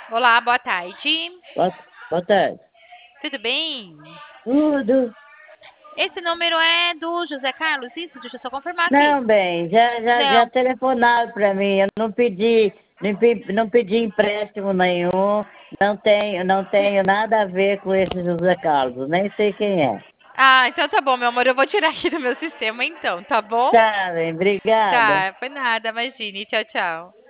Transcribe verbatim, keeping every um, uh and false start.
Olá, boa tarde. Boa, boa tarde. Tudo bem? Tudo? Esse número é do José Carlos, isso? Deixa eu só confirmar aqui. Não, bem, já, já, já Não. telefonaram para mim. Eu não pedi, não, pe- não pedi empréstimo nenhum. Não tenho, não tenho nada a ver com esse José Carlos. Nem sei quem é. Ah, então tá bom, meu amor. Eu vou tirar aqui do meu sistema então, tá bom? Tá, bem, obrigada. Tá, foi nada, imagine. Tchau, tchau.